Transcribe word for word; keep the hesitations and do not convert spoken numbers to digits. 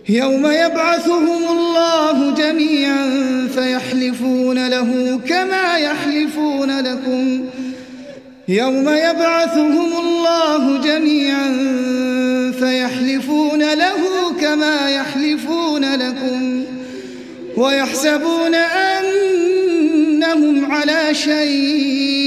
يوم يبعثهم الله جميعا فيحلفون له كما يحلفون لكم يوم يبعثهم الله جميعا فيحلفون له كما يحلفون لكم ويحسبون أنهم على شيء